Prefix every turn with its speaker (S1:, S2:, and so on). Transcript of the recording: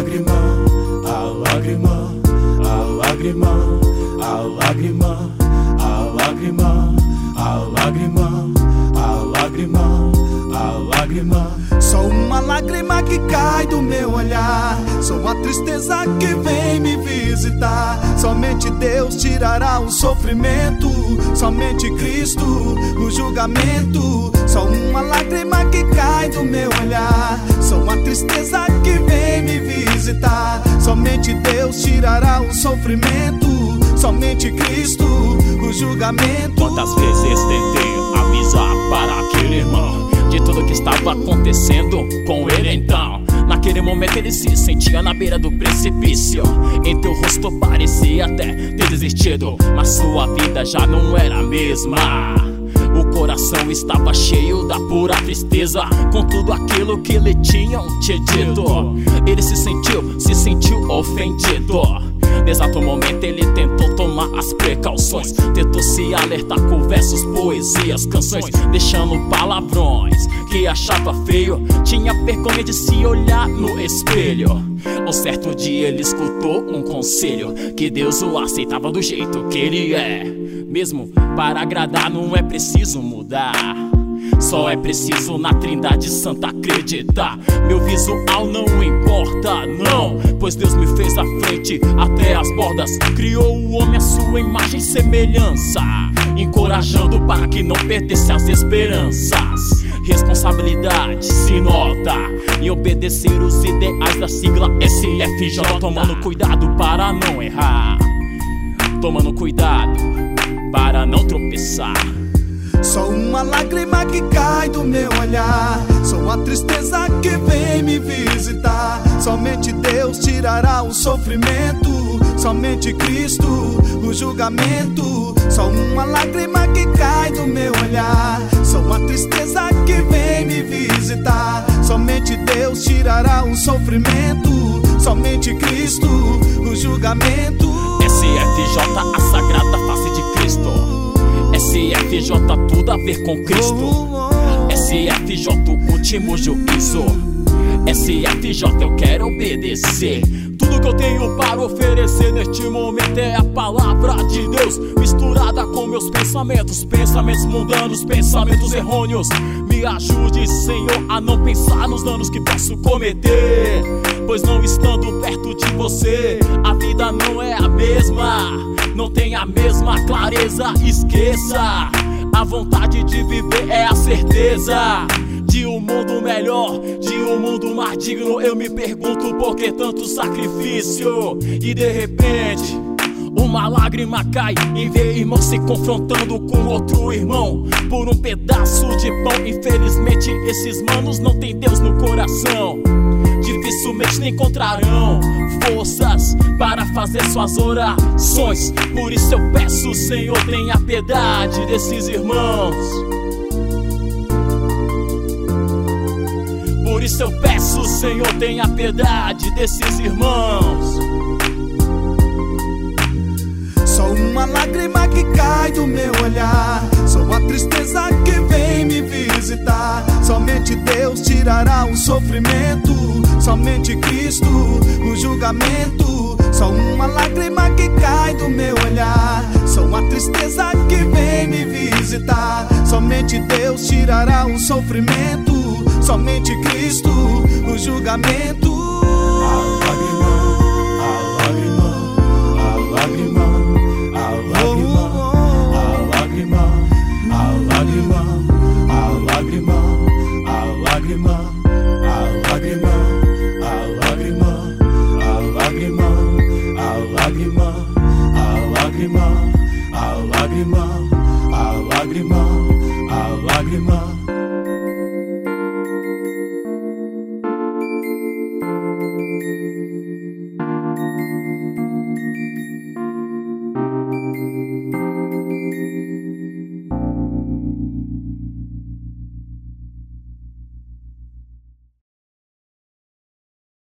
S1: lágrima, a lágrima, a lágrima, a lágrima, a lágrima, a lágrima, a lágrima, a lágrima.
S2: Sou uma lágrima que cai do meu olhar, sou a tristeza que vem me visitar. Somente Deus tirará o sofrimento, somente Cristo o julgamento. Sou uma lágrima que cai do meu olhar, sou a tristeza que vem me visitar. Somente Deus tirará o sofrimento, somente Cristo o julgamento.
S3: Quantas vezes tentei avisar para aquele irmão de tudo que estava acontecendo com ele então. Naquele momento ele se sentia na beira do precipício, em teu rosto parecia até ter desistido, mas sua vida já não era a mesma. O coração estava cheio da pura tristeza com tudo aquilo que lhe tinham te dito. Ele se sentiu ofendido. Nexato momento ele tentou tomar as precauções, tentou se alertar com versos, poesias, canções, deixando palavrões que achava feio. Tinha vergonha de se olhar no espelho. Um certo dia ele escutou um conselho, que Deus o aceitava do jeito que ele é. Mesmo para agradar não é preciso mudar, só é preciso na Trindade Santa acreditar. Meu visual não importa, não, pois Deus me fez à frente até as bordas. Criou o homem à sua imagem e semelhança, encorajando para que não perdesse as esperanças. Responsabilidade se nota em obedecer os ideais da sigla SFJ, tomando cuidado para não errar, tomando cuidado para não tropeçar.
S2: Sou uma lágrima que cai do meu olhar, sou a tristeza que vem me visitar. Somente Deus tirará o sofrimento, somente Cristo o julgamento. Sou uma lágrima que cai do meu olhar, sou a tristeza que vem me visitar. Somente Deus tirará o sofrimento, somente Cristo o julgamento.
S3: SFJ, a sagrada face de Cristo. SFJ, tudo a ver com Cristo. SFJ, o último juízo. SFJ, eu quero obedecer. Tudo que eu tenho para oferecer neste momento é a palavra de Deus, misturada com meus pensamentos, pensamentos mundanos, pensamentos errôneos. Me ajude, Senhor, a não pensar nos danos que posso cometer, pois não estando perto de você, a vida não é a mesma, não tem a mesma clareza. Esqueça, a vontade de viver é a certeza de um mundo melhor, de um mundo mais digno. Eu me pergunto por que tanto sacrifício, e de repente uma lágrima cai em ver irmão se confrontando com outro irmão por um pedaço de pão. Infelizmente esses manos não tem Deus no coração, dificilmente encontrarão forças para fazer suas orações. Por isso eu peço, Senhor, tenha piedade desses irmãos. Por isso eu peço, Senhor, tenha piedade desses irmãos.
S2: Sou uma lágrima que cai do meu olhar, sou a tristeza que vem me visitar. Somente Deus tirará o sofrimento, somente Cristo o julgamento. Sou uma lágrima que cai do meu olhar, sou a tristeza que vem me visitar. Somente Deus tirará o sofrimento, somente Cristo o julgamento.
S1: A lágrima, a lágrima, a lágrima, a lágrima, a lágrima, a lágrima, a lágrima, a lágrima, a lágrima, a lágrima, a lágrima, a lágrima, a lágrima, a lágrima, a lágrima, a lágrima.